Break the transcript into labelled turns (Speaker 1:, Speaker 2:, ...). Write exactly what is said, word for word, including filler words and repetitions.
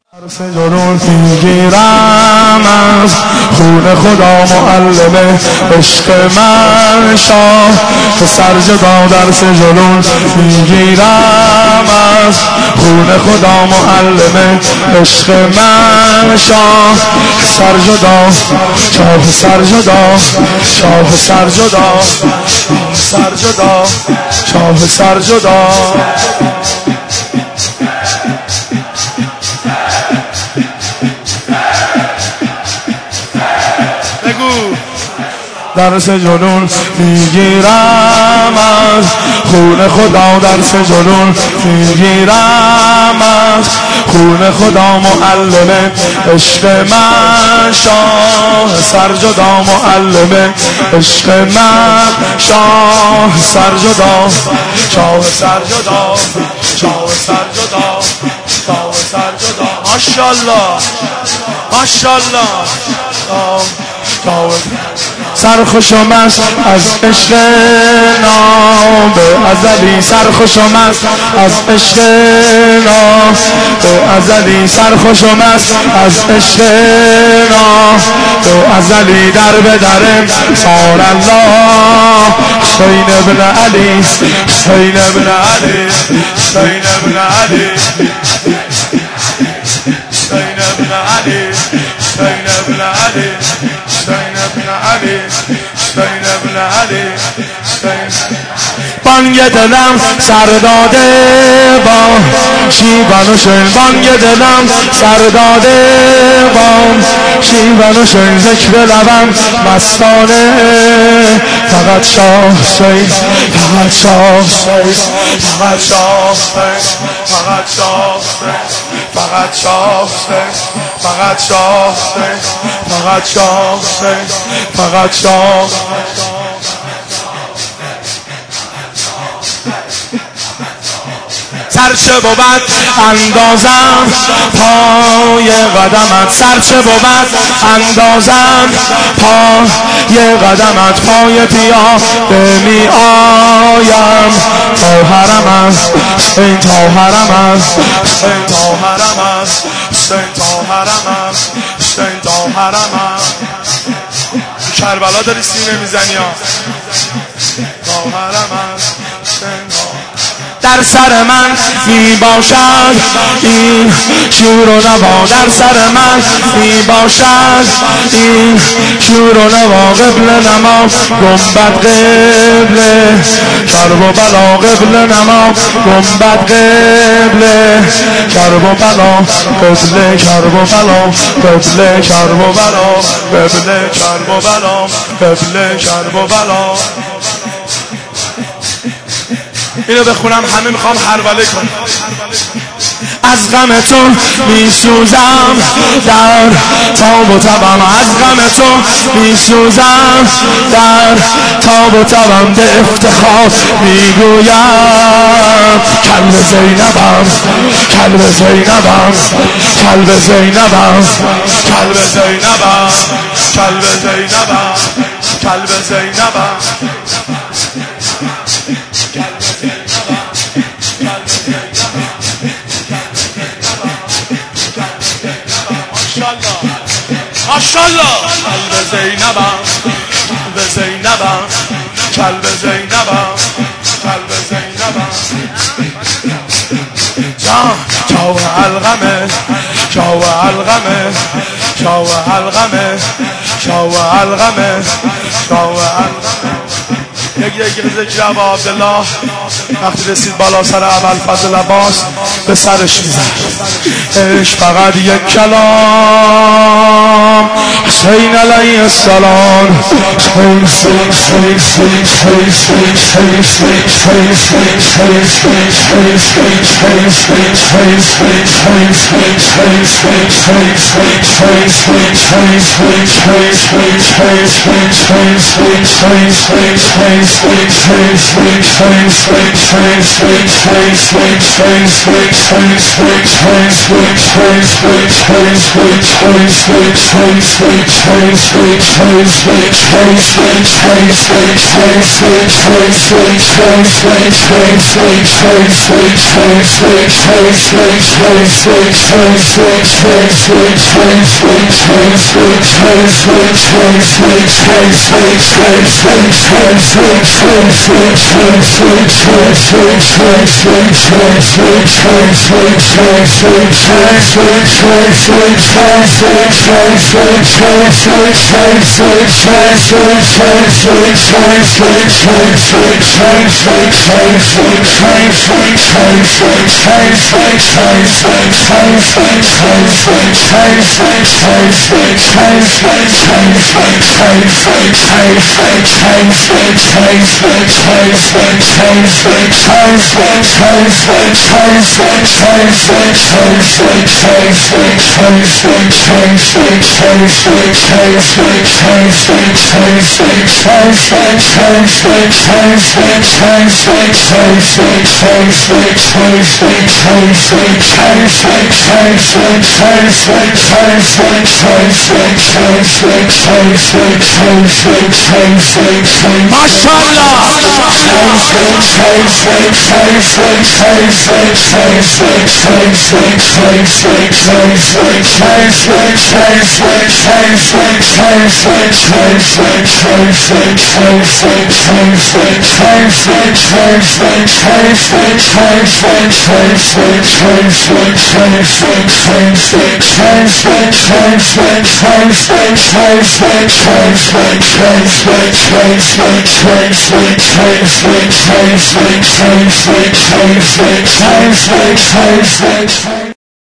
Speaker 1: حرف جنون میگیرم از خون خدا معلم عشق من شاه سرجدا درس جنون میگیرم از خون خدا معلم عشق من شاه سرجدا شاه سرجدا شاه سرجدا سرجدا شاه سرجدا درس جنون میگیرم از خون خدا درس جنون میگیرم از خون خدا معلم عشق من شاه سرجدا معلم عشق من شاه سرجدا شاه سرجدا شاه سرجدا شاه سرجدا ماشاءالله ماشاءالله سرخوشم است از عشق نام به ازلی سرخوشم است از عشق نام به ازلی سرخوشم است از عشق نام به ازلی در به درم صار الله حسین ابن علی حسین ابن علی حسین ابن علی حسین ابن علی حسین ابن علی حسین ابن علی حسین ابن علی بانگ دلم سرداده با شیون و شین بانگ دلم سرداده با شیون و شین ذکر لبم مستانه فقط شاه حسین فقط شاه حسین فقط شاه حسین فقط شاه حسین فقط شاه حسین فقط شاه حسین فقط شاه حسین فقط شاه سرچه بود اندازم پای قدمت سرچه بود اندازم پای قدمت پای پیاده می آیم تا حرم است این تا حرم است این تا حرم است این تا حرم است این تا حرم است کربلا داری سینه میزنی ها تا حرم است در سر من می باشد این شور و نوا در سر من می باشد این شور و نوا قبل نما گنبد قبله کرب و بلا قبل نما گنبد قبله کرب و بلا قبله کرب و بلا قبله کرب و بلا قبله کرب و بلا قبله کرب و بلا اینو بخونم همه میخوام هروله کنم از غم تو میسوزم در تاب و تبم از غم تو میسوزم در تاب و تبم به افتخار میگویم کلب زینبم کلب زینبم کلب زینبم کلب زینبم کلب زینبم کلب زینبم ماشاءالله کلب زینبم کلب زینبم کلب زینبم کلب زینبم جان چاو علقمه چاو علقمه چاو علقمه چاو علقمه چاو علقمه یک یک ذکر ابا عبدالله وقتی رسید بالا سر ابوالفضل عباس به سرش میزد عشق فقط یک کلام حسین علیه السلام حسین حسین حسین حسین حسین Change, change, change, change, change, change, change, change.